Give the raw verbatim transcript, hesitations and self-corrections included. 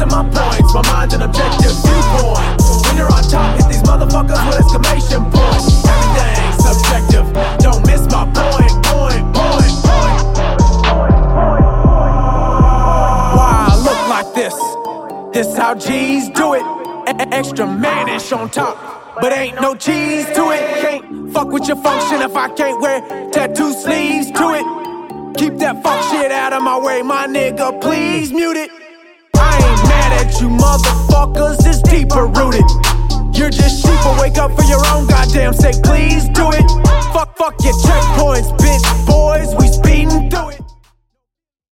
of my points. My mind's an objective viewpoint. When you're on top, hit these motherfuckers with exclamation points. Everything's subjective. Don't miss my point, point, point, point. Why I look like this? This how G's do it. E- extra manish on top, but ain't no cheese to it. Can't fuck with your function if I can't wear tattoo sleeves to it. Keep that fuck shit out of my way, my nigga, please mute it. I ain't mad at you motherfuckers, it's deeper rooted. You're just sheep, but wake up for your own goddamn sake, please do it. Fuck, fuck your checkpoints, bitch boys, we speeding through it.